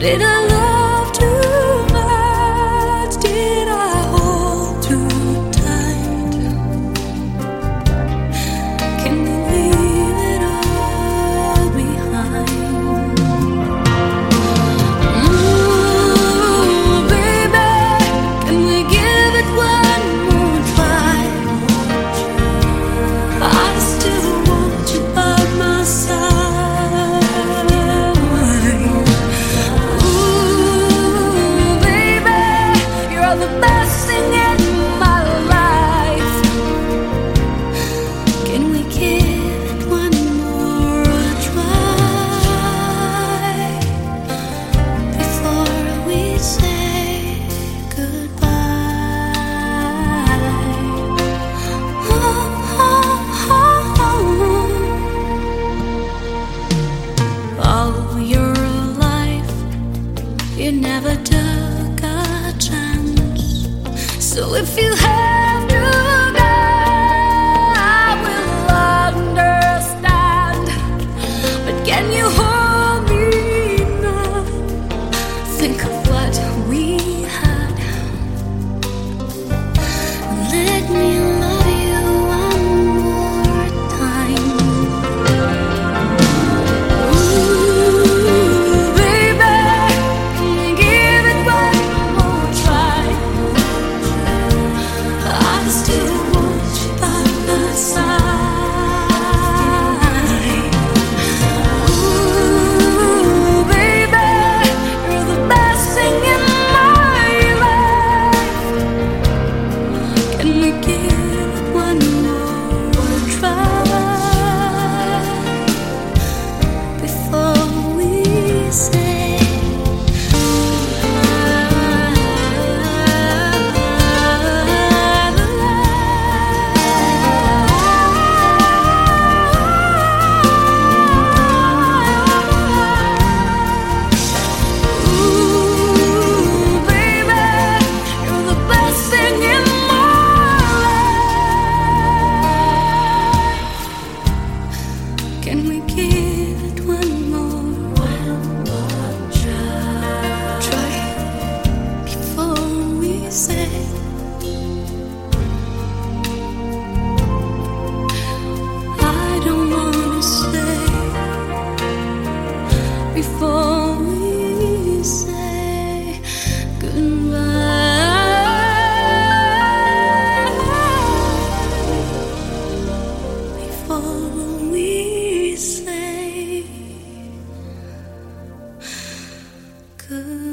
Did I love too much? Did I hold too tight? Can we leave it all behind? Ooh, baby, can we give it one more try? I still want you by my side. The best thing in my life. Can we give it one more try before we say goodbye? All your life, you never took a chance. So if you have to go, I will understand. But can you hold me now? Think of what we had. Let me love you one more time. Ooh, baby, can we give it one more try? I still want you by my side. Ooh, baby, you're the best thing in my life. Can we give it one more try before we say can we give it one more try before we say I don't wanna say before we say goodbye? Before we say goodbye.